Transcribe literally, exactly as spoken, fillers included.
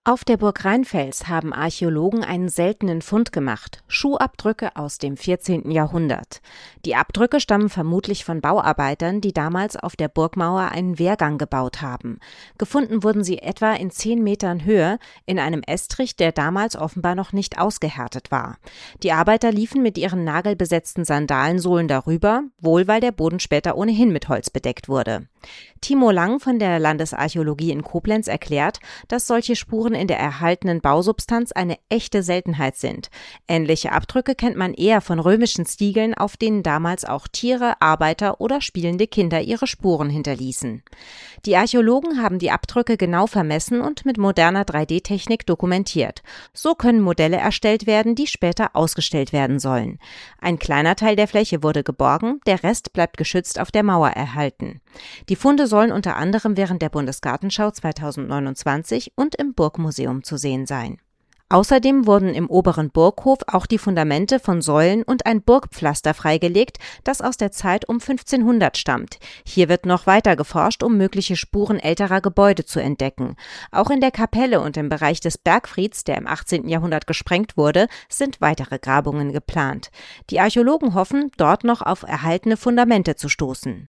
Auf der Burg Rheinfels haben Archäologen einen seltenen Fund gemacht: Schuhabdrücke aus dem vierzehnten Jahrhundert. Die Abdrücke stammen vermutlich von Bauarbeitern, die damals auf der Burgmauer einen Wehrgang gebaut haben. Gefunden wurden sie etwa in zehn Metern Höhe in einem Estrich, der damals offenbar noch nicht ausgehärtet war. Die Arbeiter liefen mit ihren nagelbesetzten Sandalensohlen darüber, wohl weil der Boden später ohnehin mit Holz bedeckt wurde. Timo Lang von der Landesarchäologie in Koblenz erklärt, dass solche Spuren in der erhaltenen Bausubstanz eine echte Seltenheit sind. Ähnliche Abdrücke kennt man eher von römischen Stiegeln, auf denen damals auch Tiere, Arbeiter oder spielende Kinder ihre Spuren hinterließen. Die Archäologen haben die Abdrücke genau vermessen und mit moderner drei D Technik dokumentiert. So können Modelle erstellt werden, die später ausgestellt werden sollen. Ein kleiner Teil der Fläche wurde geborgen, der Rest bleibt geschützt auf der Mauer erhalten. Die Funde sollen unter anderem während der Bundesgartenschau zweitausendneunundzwanzig und im Burgmuseum zu sehen sein. Außerdem wurden im oberen Burghof auch die Fundamente von Säulen und ein Burgpflaster freigelegt, das aus der Zeit um fünfzehnhundert stammt. Hier wird noch weiter geforscht, um mögliche Spuren älterer Gebäude zu entdecken. Auch in der Kapelle und im Bereich des Bergfrieds, der im achtzehnten Jahrhundert gesprengt wurde, sind weitere Grabungen geplant. Die Archäologen hoffen, dort noch auf erhaltene Fundamente zu stoßen.